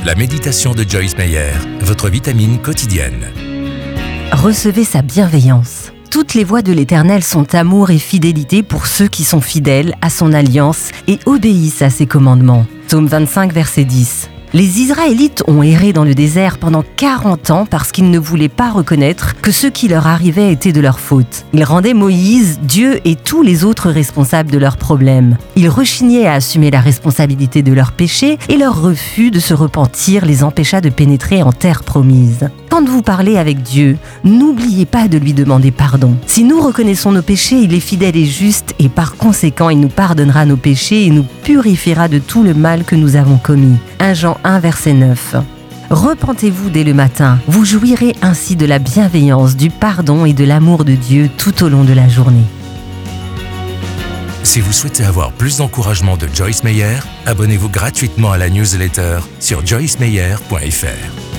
La méditation de Joyce Meyer, votre vitamine quotidienne. Recevez sa bienveillance. Toutes les voies de l'Éternel sont amour et fidélité pour ceux qui sont fidèles à son alliance et obéissent à ses commandements. Psaume 25, verset 10. Les Israélites ont erré dans le désert pendant 40 ans parce qu'ils ne voulaient pas reconnaître que ce qui leur arrivait était de leur faute. Ils rendaient Moïse, Dieu et tous les autres responsables de leurs problèmes. Ils rechignaient à assumer la responsabilité de leurs péchés et leur refus de se repentir les empêcha de pénétrer en terre promise. Quand vous parlez avec Dieu, n'oubliez pas de lui demander pardon. Si nous reconnaissons nos péchés, il est fidèle et juste et par conséquent, il nous pardonnera nos péchés et nous purifiera de tout le mal que nous avons commis. 1 Jean 1, verset 9. Repentez-vous dès le matin. Vous jouirez ainsi de la bienveillance, du pardon et de l'amour de Dieu tout au long de la journée. Si vous souhaitez avoir plus d'encouragement de Joyce Meyer, abonnez-vous gratuitement à la newsletter sur joycemeyer.fr.